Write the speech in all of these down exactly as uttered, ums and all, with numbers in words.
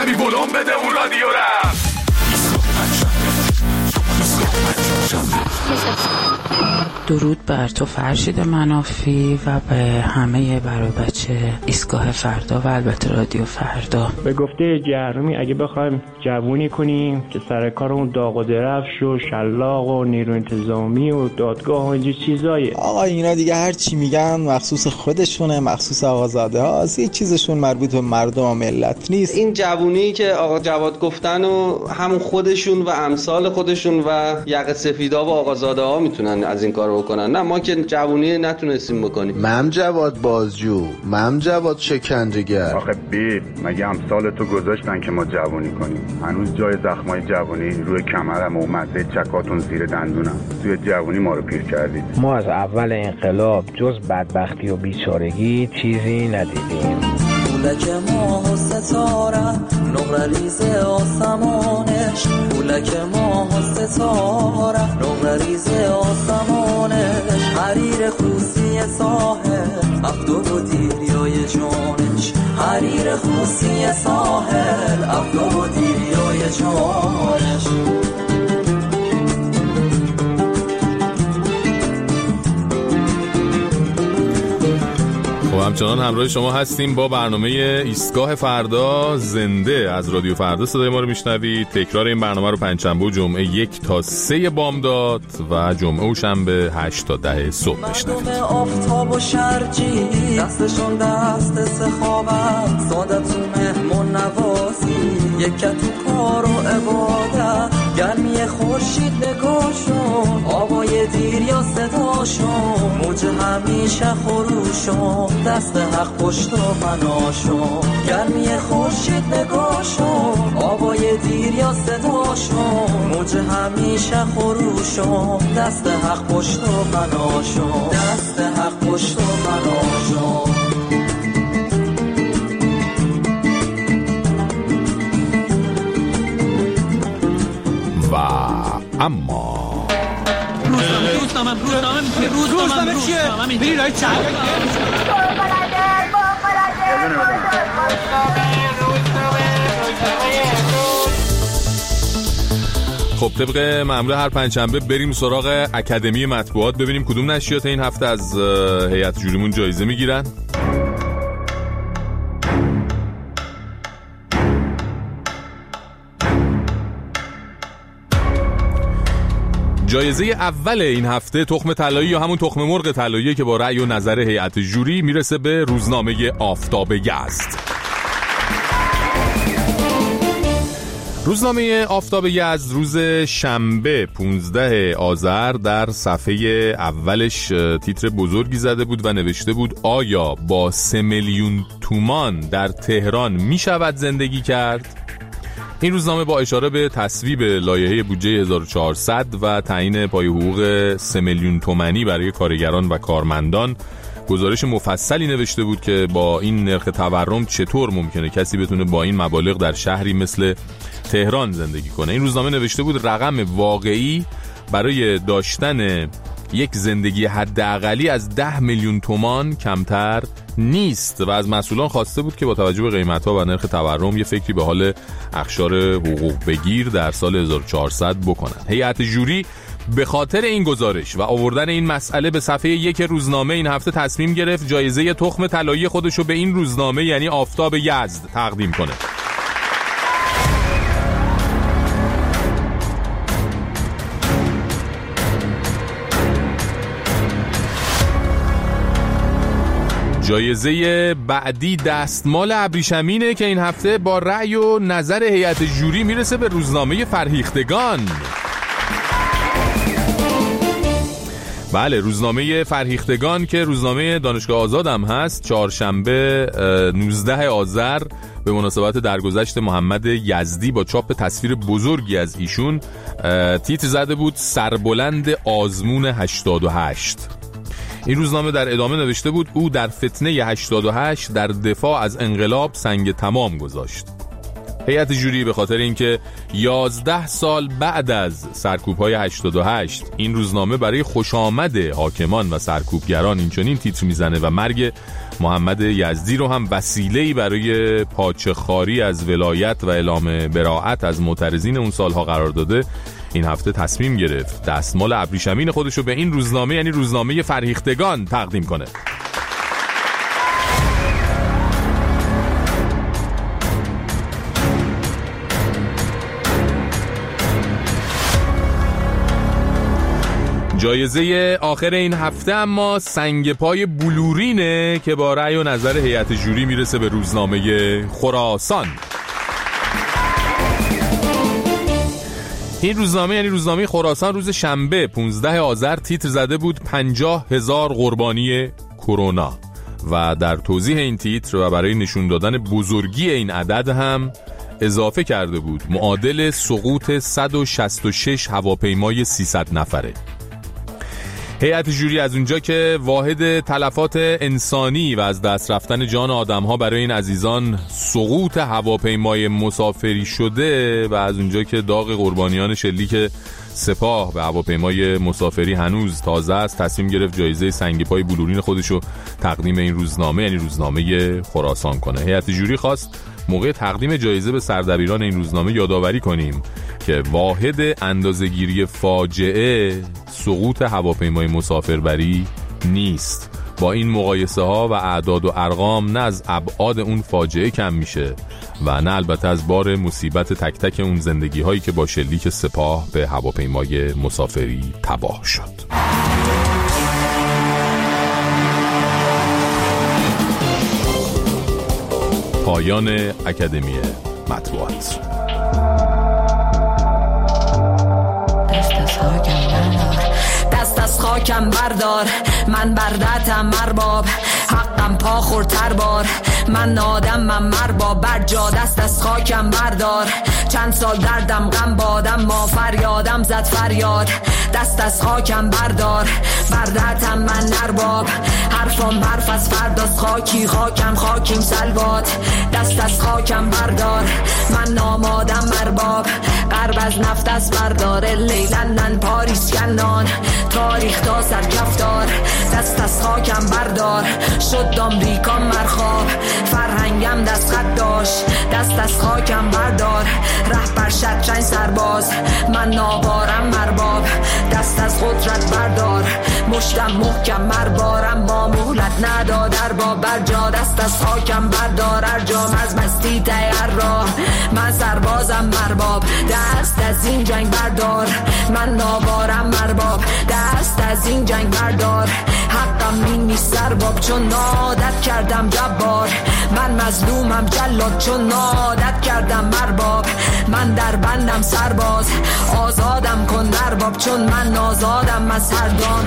کمی ولوم بده اون رادیو رفت. درود بر تو فرشید منافی و به همه برای بچه ایستگاه فردا و البته رادیو فردا. به گفته جهرمی اگه بخوایم جوونی کنیم که سر کارمون داغ و درفش و شلاق و نیرو انتظامی و دادگاه و اینجور چیزایی، آقا اینا دیگه هر چی میگن مخصوص خودشونه، مخصوص آقازاده هاست، هیچ چیزشون مربوط به مردم و ملت نیست. این جوونی که آقا جواد گفتن و همون خودشون و امثال خودشون و یقه سفیدا و آقازاده ها میتونن از این کارو بکنن. نه ما که جوونی نتونستیم بکنیم. مم جواد بازجو، مم جواد شکنجهگر. آخه بی مگه امثال تو گذاشتن که ما جوونی کنیم؟ هنوز جای زخمای جوونی روی کمرم و مزه چکاتون زیر دندونم. توی جوونی ما رو پیر کردید. ما از اول انقلاب جز بدبختی و بیچارگی چیزی ندیدیم. پولک ماه و ستاره نقره ریز آسمانش، پولک ماه و ستاره نقره ریز آسمانش، حریر خوسی ساحل افدود و دیریای جانش، حریر خوسی ساحل افدود و دیریای جانش. خب همچنان همراه شما هستیم با برنامه ایستگاه فردا زنده از رادیو فردا. صدای ما رو میشنوید. تکرار این برنامه رو پنجشنبه و جمعه یک تا سه بامداد و جمعه و شنبه هشت تا ده صبح میشنوید. مردم آفتاب و شرجی دستشون دست سخاوت، ساده تو مهمون نوازی، یکت تو کار و عبادت، گرمی خورشید نگاشون، آوای دیر یا صداشون، موج همیشه خروشون، دست حق پشت و پناشون، گرمی خورشید نگاشون، آوای دیر یا صداشون، موج همیشه خروشون، دست حق پشت و پناشون، دست حق پشت و پناشون. و اما روزنامه روزنامه روزنامه روزنامه چیه؟ بری رای چند خب طبق معمول هر پنجشنبه بریم سراغ اکادمی مطبوعات، ببینیم کدوم نشریات این هفته از هیئت جوریمون جایزه میگیرن. جایزه اول این هفته تخم طلایی یا همون تخم مرغ طلایی که با رأی و نظر هیئت جوری میرسه به روزنامه آفتاب یزد. روزنامه آفتاب یزد روز شنبه پانزده آذر در صفحه اولش تیتر بزرگی زده بود و نوشته بود آیا با سه میلیون تومان در تهران می شود زندگی کرد؟ این روزنامه با اشاره به تصویب لایحه بودجه هزار و چهارصد و تعیین پای حقوق سه میلیون تومانی برای کارگران و کارمندان گزارش مفصلی نوشته بود که با این نرخ تورم چطور ممکنه کسی بتونه با این مبالغ در شهری مثل تهران زندگی کنه. این روزنامه نوشته بود رقم واقعی برای داشتن یک زندگی حداقلی از ده میلیون تومان کمتر نیست و از مسئولان خواسته بود که با توجه به قیمت‌ها و نرخ تورم یه فکری به حال اقشار حقوق بگیر در سال هزار و چهارصد بکنن. هیئت جوری به خاطر این گزارش و آوردن این مسئله به صفحه یک روزنامه این هفته تصمیم گرفت جایزه تخم طلایی خودشو به این روزنامه یعنی آفتاب یزد تقدیم کنه. جایزه بعدی دستمال ابریشمینه که این هفته با رأی و نظر هیئت جوری میرسه به روزنامه فرهیختگان. بله، روزنامه فرهیختگان که روزنامه دانشگاه آزاد هم هست، چهارشنبه نوزده آذر به مناسبت درگذشت محمد یزدی با چاپ تصویر بزرگی از ایشون تیتر زده بود سربلند آزمون هشتاد و هشت. این روزنامه در ادامه نوشته بود او در فتنه هشتاد و هشت در دفاع از انقلاب سنگ تمام گذاشت. هیئت جوری به خاطر اینکه یازده سال بعد از سرکوب‌های هشتاد و هشت این روزنامه برای خوش آمد حاکمان و سرکوبگران این چنین تیتر میزنه و مرگ محمد یزدی رو هم وسیله‌ای برای پاچه‌خواری از ولایت و اعلام براءت از معترضین اون سالها قرار داده، این هفته تصمیم گرفت دستمال ابریشمین خودش رو به این روزنامه، یعنی روزنامه فرهیختگان، تقدیم کنه. جایزه آخر این هفته اما سنگ پای بلورینه که با رأی و نظر هیئت جوری میرسه به روزنامه خراسان. این روزنامه یعنی روزنامه خراسان روز شنبه پانزده آذر تیتر زده بود پنجاه هزار قربانی کرونا و در توضیح این تیتر و برای نشون دادن بزرگی این عدد هم اضافه کرده بود معادل سقوط صد و شصت و شش هواپیمای سیصد نفره. هیئت جوری از اونجا که واحد تلفات انسانی و از دست رفتن جان آدم‌ها برای این عزیزان سقوط هواپیمای مسافری شده و از اونجا که داغ قربانیان شلیک سپاه به هواپیمای مسافری هنوز تازه است، تصمیم گرفت جایزه سنگ پای بلورین خودشو تقدیم این روزنامه یعنی روزنامه خراسان کنه. هیئت جوری خواست موقع تقدیم جایزه به سردبیران این روزنامه یادآوری کنیم که واحد اندازه‌گیری فاجعه سقوط هواپیمای مسافربری نیست. با این مقایسه ها و اعداد و ارقام نه از ابعاد اون فاجعه کم میشه و نه البته از بار مصیبت تک تک اون زندگی هایی که با شلیک سپاه به هواپیمای مسافری تباه شد. پایان اکادمی مطبوعات. دست از خاکم بردار، من بردتم مرباب، حقم پا خورتر بار، من آدم من مرباب، بر جا دست از خاکم بردار. چند سال دردم غم بادم، ما فریادم زد فریاد، دست از خاکم بردار، بردتم من نرباب، حرفم برف از فرداست، خاکی خاکم خاکیم سلوات، دست از خاکم بردار، من نامادم مرباب، غرب از نفت از برداره، لیلندن پاریس کنان، تاریخ تا سرکفتار، دست از خاکم بردار، شد آمریکا مرخاب، فرهنگم دست خط داشت، دست از خاکم بردار، رهبر شطرنج سرباز، من نابارم مرباب، دست از قدرت بردار، مشتم محکم مربارم، با مهلت نداد ارباب، بر جا دست از خاکم بردار، ارجام از مستی تیر راه، من سربازم مرباب، دست از این جنگ بردار، من نابارم مرباب، دست از این جنگ بردار، حقم این نیست سرباب، چون عادت کردم جبار، من مظلومم جلاد، چون عادت کردم مرباب، من در بندم سرباز، آزادم کن مرباب، چون من آزادم از هر دام.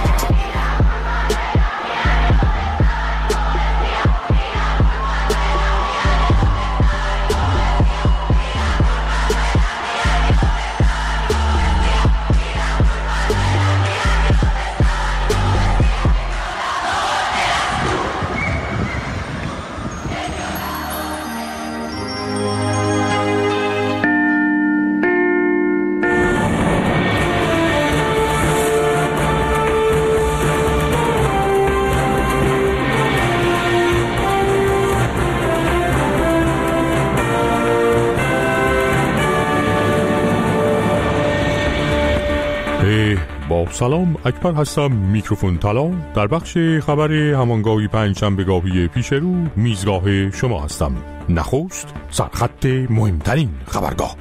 سلام، اکبر هستم، میکروفون طلا. در بخش خبر همانگاهی پنجشنبه‌گاهی پیش رو میزگاه شما هستم. نخست سرخط مهمترین خبرگاه.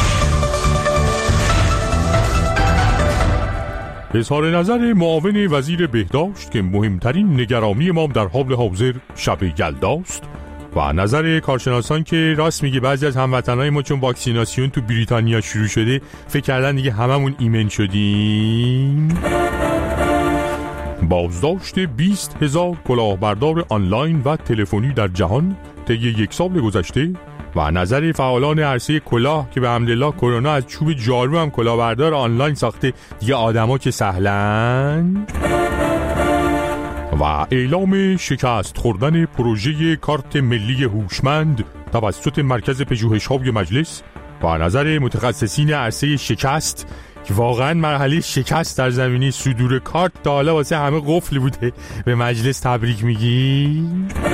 اظهار نظر معاون وزیر بهداشت که مهمترین نگرانی ما در حال حاضر شب یلداست و نظر کارشناسان که راست میگه بعضی از هموطنهای ما چون واکسیناسیون تو بریتانیا شروع شده فکر کردن دیگه هممون ایمن شدیم. بازداشت بیست هزار کلاهبردار آنلاین و تلفنی در جهان طی یک سال گذشته و نظر فعالان عرصه کلاه که به حمدالله کرونا از چوب جارو هم کلاهبردار آنلاین ساخته، دیگه آدما که سهلن. و اعلام شکست خوردن پروژه کارت ملی هوشمند توسط مرکز پژوهش‌های مجلس و نظر متخصصین عرصه شکست که واقعا مرحله شکست در زمینه صدور کارت تا حالا واسه همه قفل بوده. به مجلس تبریک میگی؟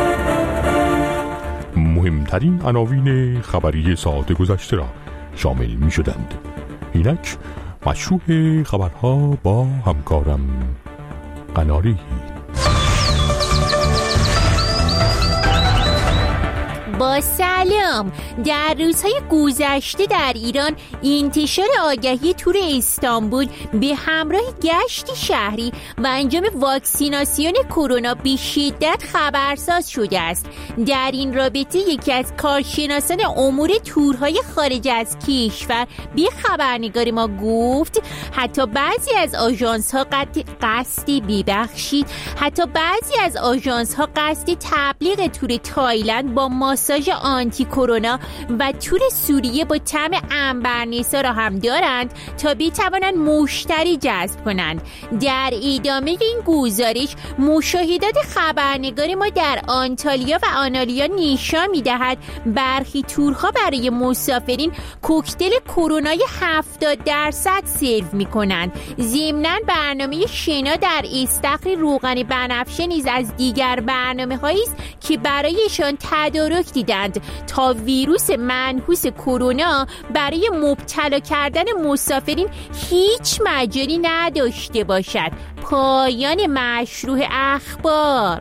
مهمترین عناوین خبری ساعت گذشته را شامل می شدند. اینک مشروع خبرها با همکارم قناری. با سلام. در روزهای گذشته در ایران انتشار آگهی تور استانبول به همراه گشت شهری و انجام واکسیناسیون کرونا به شدت خبرساز شده است. در این رابطه یکی از کارشناسان امور تورهای خارج از کشور به خبرنگار ما گفت حتی بعضی از آژانس‌ها قصد ببخشید حتی بعضی از آژانس‌ها قصد تبلیغ تور تایلند با ماساژ آنتی کرونا و تور سوریه با طعم عنبرنسا را هم دارند تا بتوانند مشتری جذب کنند. در ادامه این گزارش مشاهدات خبرنگار ما در آنتالیا و آنالیا نشان می‌دهد برخی تورها برای مسافرین کوکتل کرونای هفتاد درصد سرو می‌کنند. ضمناً برنامه شنا در استخر روغن بنفشه نیز از دیگر برنامه‌هایی است که برایشان تدارک دیدند تا ویروس منحوس کرونا برای مبتلا کردن مسافرین هیچ مجالی نداشته باشد. پایان مشروع اخبار.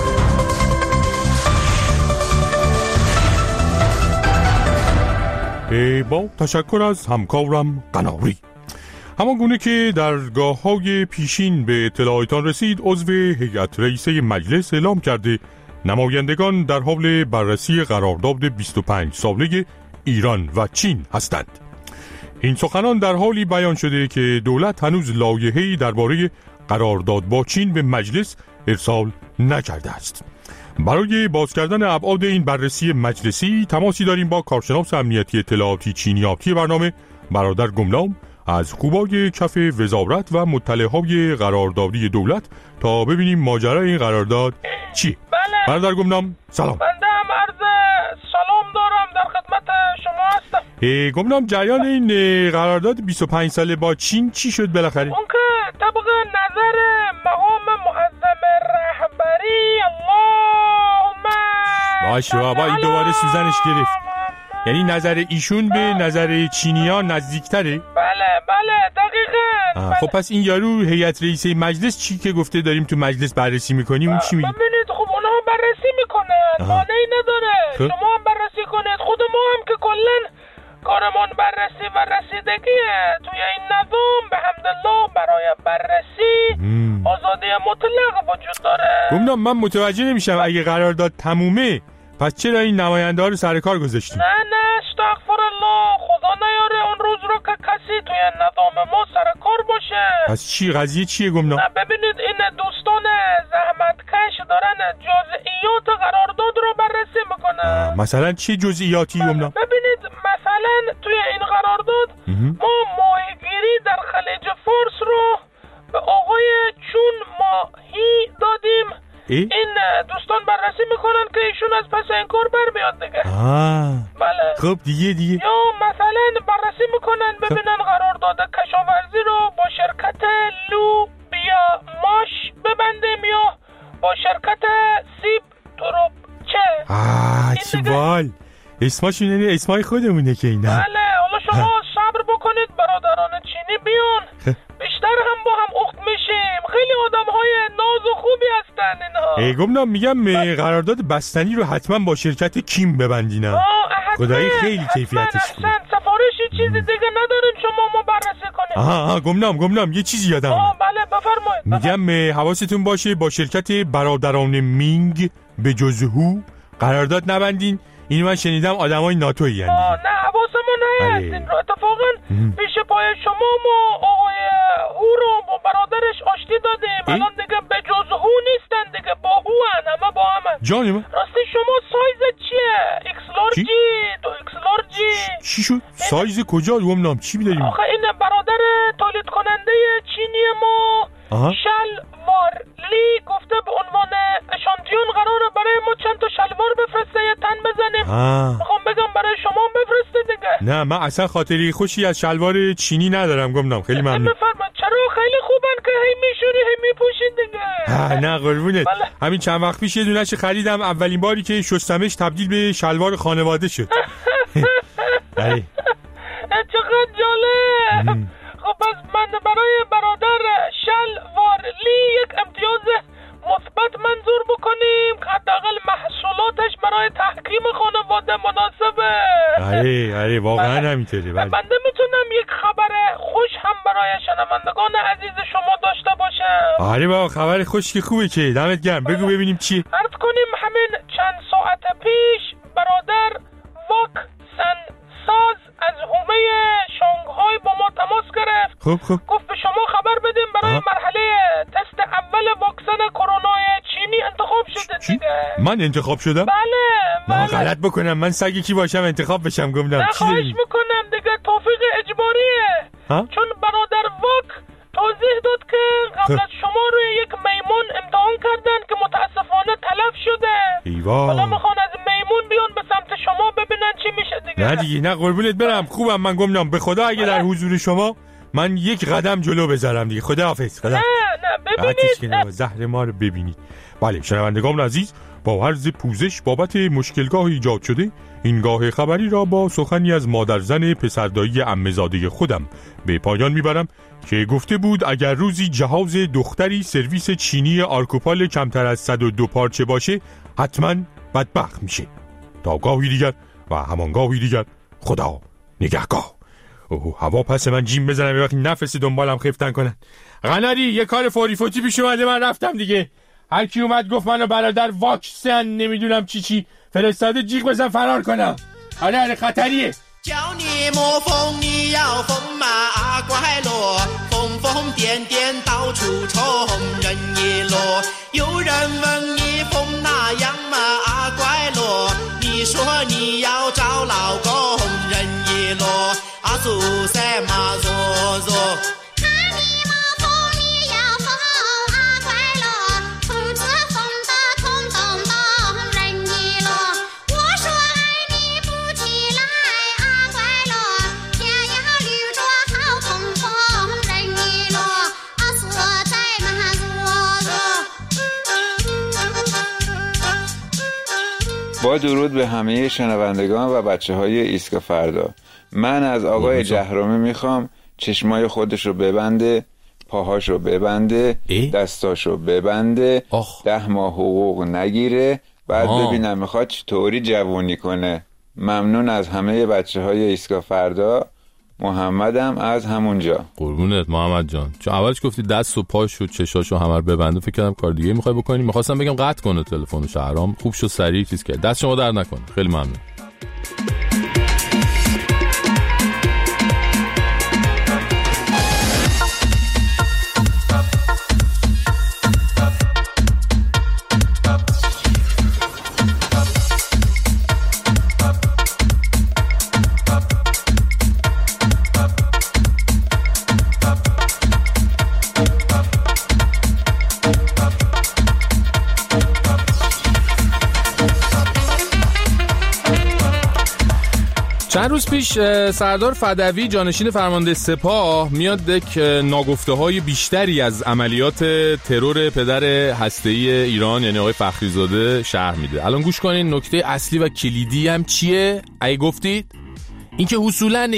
با تشکر از همکارم قناری. همان گونه که در گاه‌های پیشین به اطلاعاتان رسید، عضو هیئت رئیسه مجلس اعلام کرده نمایندگان در حال بررسی قرارداد بیست و پنج ساله ایران و چین هستند. این سخنان در حالی بیان شده که دولت هنوز لایحه‌ای درباره قرارداد با چین به مجلس ارسال نکرده است. برای باز کردن ابعاد این بررسی مجلسی تماسی داریم با کارشناس امنیتی اطلاعاتی چینیاتی برنامه برادر گمنام از خوبای کف وزارت و مطلعهای قراردادی دولت تا ببینیم ماجرای این قرارداد چی. بله. برادر گمنام سلام. بنده هم عرض سلام دارم، در خدمت شما هستم. گمنام جریان این قرارداد بیست و پنج ساله با چین چی شد بالاخره؟ اون که طبق نظر مقام معظم رهبری اللهم باشه بابا این دوباره سوزنش گرفت. یعنی نظر ایشون به نظر چینی‌ها نزدیک‌تره؟ بله بله دقیقاً. خب پس این یارو هیئت رئیسه مجلس چی که گفته داریم تو مجلس بررسی می‌کنیم اون چی میگه؟ ببینید خب اونها بررسی میکنن، مانعی نداره. خب. شما هم بررسی کنید، خود ما هم که کلاً کارمان بررسی و رسیدگیه توی این نظام به حمدالله برای بررسی مم. آزادی مطلق وجود داره. گمنام من متوجه نمیشم اگه قرارداد تمومه پس چرا این نماینده ها رو سر کار گذاشتیم؟ نه نه استغفر الله، خدا نیاره اون روز رو که کسی توی نظام ما سر کار باشه. پس چی قضیه چیه گمنام؟ نه ببینید این دوستان زحمتکش دارن جزئیات قرارداد رو بررسی میکنن. مثلا چه جزئیاتی گمنام؟ ببینید مثلا توی این قرارداد ما ماهیگیری در خلیج فارس رو به آقای چون ماهی دادیم. ای؟ این دوستان بررسی میکنن که ایشون از پس این کار بر بیاد دیگه. آه. بله. خب دیگه دیگه. یا مثلا بررسی میکنن ببینن قرارداد کشاورزی رو با شرکت لوبیا ماش ببندیم یا با شرکت سیب تروبچه. آه چی بال. اسماشون یعنی اسمای خودمونه که اینا. بله حالا شما صبر بکنید برادران چینی بیان. بیشتر هم با هم اخت میشیم. خیلی آدم های ناز و خوبی هستن اینها. ای گمنام میگم قرارداد بستنی رو حتما با شرکت کیم ببندین. خدایی خیلی کیفیتش خوبه. سفارشی چیزی دیگه نداریم شما ما بررسی کنیم. آها آها گمنام گمنام یه چیزی یادم آه بله بفرمایید. میگم حواستون باشه با شرکت برادران مینگ به جز هو قرارداد نبندین. اینو من شنیدم آدمای ناتویی یعنی. آه نه حواسمون هست. این رو اتفاقا پیش پای شما ما آقای هو رو با برادرش آشتی دادیم. الان دیگه به جز هو نیستن دیگه، با هو هن، همه با همه. جانی من راستی شما سایز چیه؟ ایکس لارجی دو ایکس لارجی چی شد؟ سایز کجا گمنام چی می‌داریم؟ آخه این برادر تولید کننده چینی ما آها. شلوارلی گفته به عنوان اشانتیون قراره برای ما چند تا شلوار بفرسته یه تن بزنیم. میخوام بگم برای شما بفرسته دیگه. نه من اصلا خاطری خوشی از شلوار چینی ندارم گمنام. خیلی ممنون. بفرمایید. چرا خیلی خوبن که هی میشوری هی میپوشین دیگه. نه قربونت. همین چند وقت پیش یه دونه‌ش خریدم، اولین باری که شستمش تبدیل به شلوار خانواده شد. ای چقدر جالب. خب پس من برای برادر شلوارلی یک امتیاز مثبت منظور بکنیم که حداقل محصولاتش برای تحکیم خانواده مناسبه. آره آره واقعا همینطوره. بنده میتونم یک خبر خوش هم برای شنوندگان عزیز شما داشته باشم؟ آره بابا خبر خوش که خوبه که. دمت گرم. بگو ببینیم چی. عرض کنیم همین چند ساعت پیش برادر واکسن ساز از حومه شانگهای با ما تماس گرفت. خب خب گفت به شما خبر بدیم برای آه. مرحله تست اول واکسن کرونا چینی انتخاب شده دیگه. من انتخاب شدم؟ بله من بله. غلط بکنم من سگی کی باشم انتخاب بشم گمدم. خواهش میکنم دیگه توفیق اجباریه. ها؟ چون برادر واک توضیح داد که قبل از شما روی یک میمون امتحان کردن که متاسفانه تلف شده. ایوا. حالا میخوان از میمون بیان به سمت شما ببینن چی میشه دیگه. نه دیگه نه قربونت برم. خوبم من گمنام. به خدا اگه در حضور شما من یک قدم جلو بذارم دیگه. خداحافظ. خدا. نه نه ببینید زهر ما رو ببینید. بله شنوندگان عزیز، با عرض پوزش بابت مشکلگاه ایجاد شده، این گاه خبری را با سخنی از مادرزن پسردایی عمه‌زاده خودم به پایان میبرم که گفته بود اگر روزی جهاز دختری سرویس چینی آرکوپال کمتر از صد و دو پارچه باشه حتما بدبخت میشه. تا گاهی دیگر و همان گاهی دیگر خدا نگهگاه. اوه هوا پس من جیم بزنم یه وقتی نفس دنبالم خفتن کنن. قناری یه کار فوری فوتی پیش اومده من رفتم دیگه. هر کی اومد گفت منو برادر واکسن نمیدونم چی چی فرستاده جیغ بزن فرار کنم. آره آره خطریه. 教你魔风，你要风马乖落，疯疯癫癫到处冲，人一落。有人问你风哪样嘛乖落，你说你要找老公，人一落。啊，做什么做做？ با درود به همه شنوندگان و بچه های ایستگاه فردا. من از آقای جهرومی میخوام چشمای خودش رو ببنده، پاهاش رو ببنده، دستاش رو ببنده، آخ. ده ماه حقوق نگیره، بعد آه. ببینم میخواد چطوری جوونی کنه. ممنون از همه بچه های ایستگاه فردا. محمدم از همونجا. قربونت محمد جان. چون اولش گفتی دست و پاش و چشاشو همه رو ببنده فکر کردم کار دیگه میخوای بکنی. میخواستم بگم قطع کنه تلفن شهرام. خوب شد سریع چیز کرد. دست شما درد نکنه. خیلی ممنون. چند روز پیش سردار فدوی جانشین فرمانده سپاه میاد یک ناگفته های بیشتری از عملیات ترور پدر هسته‌ای ایران یعنی آقای فخریزاده شرح میده. الان گوش کنین نکته اصلی و کلیدی هم چیه؟ اگه گفتید اینکه اصولاً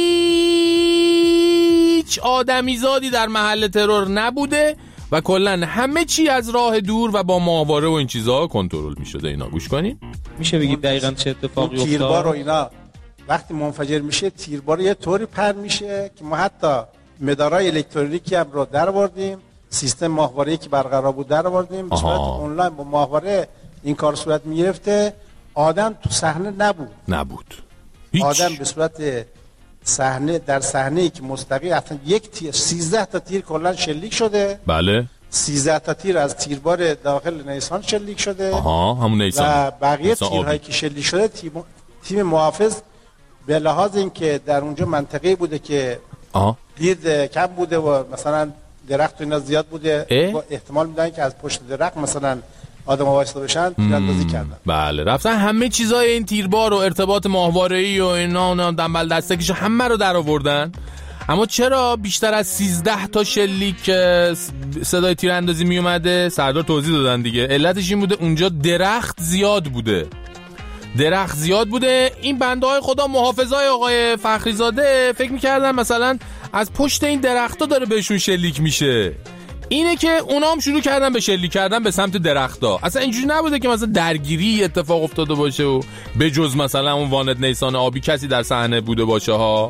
هیچ آدمیزادی در محل ترور نبوده و کلاً همه چی از راه دور و با ماهواره و این چیزها کنترل میشده. اینا گوش کنین. میشه بگید دقیقاً چه اتفاقی افتاد؟ تیربار و اینا وقتی منفجر میشه تیربار یه طوری پر میشه که ما حتی مدارای الکترونیکی هم رو در آوردیم، سیستم ماهواره‌ای که برقرار بود در آوردیم، به صورت آنلاین با ماهواره این کار صورت میگرفته. آدم تو صحنه نبود نبود هیچ. آدم به صورت صحنه در صحنه‌ای که مستقیم اصلا یک تیر سیزده تا تیر کلا شلیک شده. بله سیزده تا تیر از تیربار داخل نیسان شلیک شده. آها همون نیسان و بقیه تیرهایی که شلیک شده تیم, تیم محافظ به لحاظ اینکه در اونجا منطقه‌ای بوده که آه. دید کم بوده و مثلا درخت و اینا زیاد بوده و احتمال میدن که از پشت درخت مثلا آدم وایستا بشن تیراندازی کردن. بله رفتن همه چیزای این تیربار و ارتباط ماهواره‌ای و اینا اونا دنبال دستکیش همه رو در آوردن. اما چرا بیشتر از سیزده تا شلیک صدای تیراندازی می اومده؟ سردار توضیح دادن دیگه. علتش این بوده اونجا درخت زیاد بوده. درخت زیاد بوده. این بنده های خدا محافظای آقای فخریزاده فکر میکردن مثلا از پشت این درختا داره بهشون شلیک میشه. اینه که اونا هم شروع کردن به شلیک کردن به سمت درختا. اصلا اینجوری نبوده که مثلا درگیری اتفاق افتاده باشه و به جز مثلا اون واند نیسان آبی کسی در صحنه بوده باشه ها.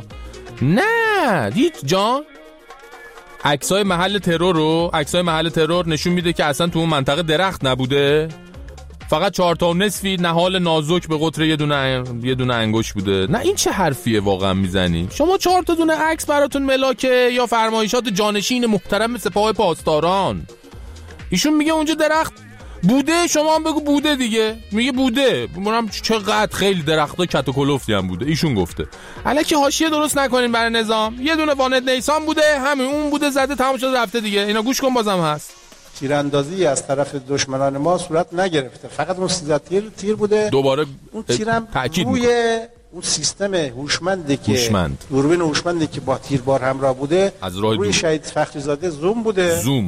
نه دید جان عکسای محل ترور رو عکسای محل ترور نشون میده که اصلا تو اون منطقه درخت نبوده، فقط چهار تا و نصفی نهال نازک به قطر یه دونه یه دونه انگوش بوده. نه این چه حرفیه واقعا میزنی شما؟ چهار تا دونه عکس براتون ملاکه یا فرمایشات جانشین محترم سپاه پاسداران؟ ایشون میگه اونجا درخت بوده، شما هم بگو بوده دیگه. میگه بوده، منم چقدر خیلی درختا کت و کلفتی هم بوده. ایشون گفته الکی حاشیه درست نکنین برای نظام. یه دونه واند نیسان بوده، همین اون بوده، زده تمام شده رفته دیگه. اینا گوش کن بازم هست. تیراندازی از طرف دشمنان ما صورت نگرفته، فقط اون سیزده تیر تیر بوده. دوباره اون تیرم روی اون سیستم هوشمندی که هوشمند. دوربین هوشمندی که با تیربار همراه بوده روی دور. شهید فخریزاده زوم بوده. زوم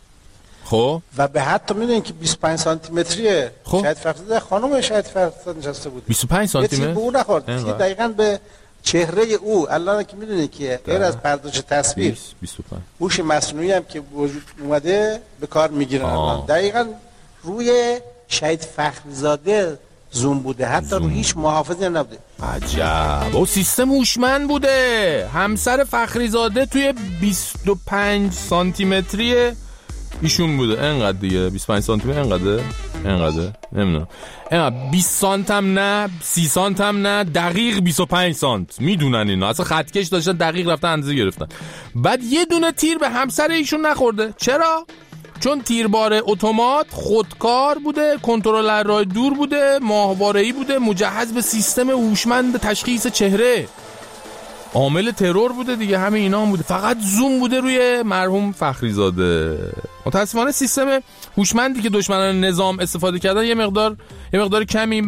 خب و به حتی میدونین که بیست و پنج سانتی متریه. خب شهید فخریزاده خانم شهید فخریزاده نشسته بود. بیست و پنج سانتی متر به اون نخورد. دقیقاً به چهره او الان که میدونید که غیر از پردازش تصویر بیست و پنج هوش مصنوعی هم که وجود اومده به کار میگیرن الان. دقیقاً روی شهید فخریزاده زوم بوده، حتی رو هیچ محافظی هم نبوده. عجب. او سیستم هوشمند بوده. همسر فخریزاده توی بیست و پنج سانتی متری ایشون بوده. اینقدر دیگه بیست و پنج سانتی متر اینقدره اینقدره نمیدونم اینقدر بیست سانت هم نه، سی سانت هم نه، دقیق بیست و پنج سانت. میدونن اینا اصلا خطکش داشتن دقیق رفتن اندازه گرفتن. بعد یه دونه تیر به همسر ایشون نخورده. چرا؟ چون تیربار اتومات خودکار بوده، کنترلر راه دور بوده، ماهواره‌ای بوده، مجهز به سیستم هوشمند تشخیص چهره. عامل ترور بوده دیگه، همه اینا هم بوده. فقط زوم بوده روی مرحوم فخریزاده. متاسفانه سیستم هوشمندی که دشمنان نظام استفاده کردن یه مقدار یه مقدار کمی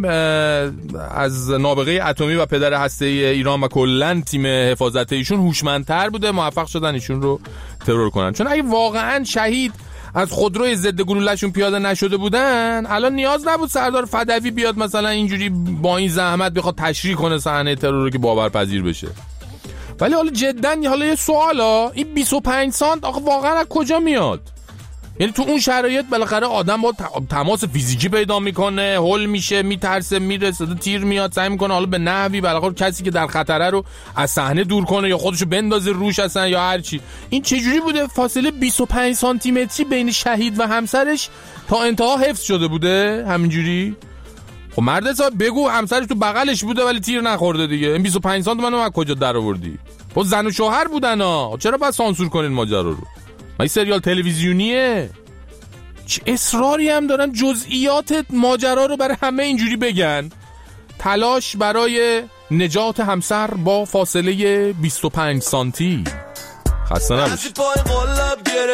از نابغه اتمی و پدر هسته‌ای ایران و کلاً تیم حفاظت ایشون هوشمندتر بوده، موفق شدن ایشون رو ترور کنن. چون اگه واقعاً شهید از خودروی ضد گلوله‌شون پیاده نشده بودن الان نیاز نبود سردار فدوی بیاد مثلا اینجوری با این زحمت بخواد تشریح کنه صحنه ترور رو که باورپذیر بشه. ولی حالا جداً حالا یه سوالا، این بیست و پنج سانت آخه واقعا از کجا میاد؟ یعنی تو اون شرایط بالاخره آدم با تماس فیزیکی پیدا میکنه، هول میشه، میترسه، میرسه، تیر میاد، سعی میکنه حالا به نحوی بالاخره کسی که در خطره رو از صحنه دور کنه یا خودشو بندازه روش اصلا یا هر چی. این چه جوری بوده فاصله بیست و پنج سانتی متری بین شهید و همسرش تا انتها حفظ شده بوده همینجوری؟ خب مرد حساب بگو همسرش تو بغلش بوده ولی تیر نخورده دیگه. این بیست و پنج سانت منو از کجا در آوردی؟ با زن و شوهر بودن ها، چرا باید سانسور کنین ماجرا رو؟ ما این سریال تلویزیونیه. چه اصراری هم دارن جزئیات ماجرا رو برای همه اینجوری بگن. تلاش برای نجات همسر با فاصله بیست و پنج سانتی. خسته نباشید. پای قلب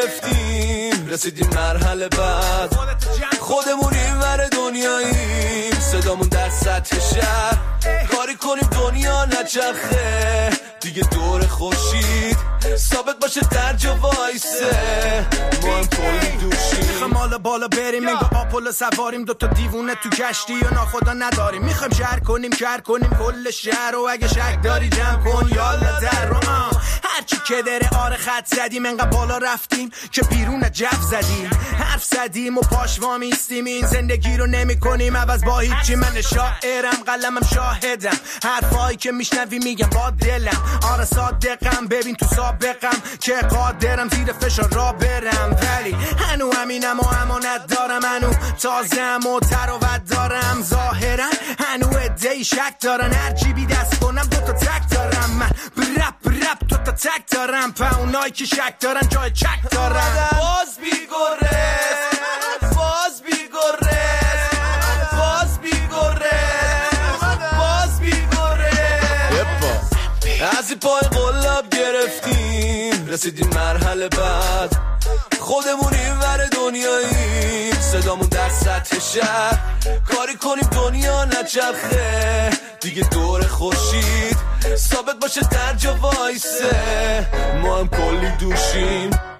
گرفتیم رسیدیم مرحله بعد، خودمون این ور دنیاییم، صدامون در سطح شهر، کاری کنیم دنیا نچرخه دیگه دور خورشید، ثابت باشه در جا وایسه ما هم پلی دوشیم. میخوام حالا بالا بریم انگار آپولو سواریم، دوتا دیوونه تو کشتی و ناخدا نداریم، میخوام شهر کنیم کر کنیم کل شهر و اگه شک داری جمع کن یالا در رو هرچی که داره آره خط زدیم انقدر بالا رفتیم که بیرون جف زدیم، حرف زدیم و پاشوا میستیم، این زندگی رو نمی کنیم عوض با هیچی. من شاعرم قلمم شاهدم، حرفایی که میشنوی میگم با دلم، آره صادقم ببین تو سابقم که قادرم زیر فشار را برم، ولی هنو همینم و امانت دارم، هنو تازم و تراوت دارم، ظاهرا هنو ادهی شک دارن، هر جیبی دست کنم دوتا تک دارم، من برپ برپ دوتا تک دارم، پا اونایی که شک دارن جای چک دارن. باز بیگرز باز بیگرز باز بیگرز باز بیگرز از این پای قلب گرفتیم رسیدیم مرحله بعد، خودمون این ور دنیاییم، صدامون در سطح شهر، کاری کنیم دنیا نچرخه دیگه دور خورشید ثابت باشه در جا وایسه. ما هم کلی دوشیم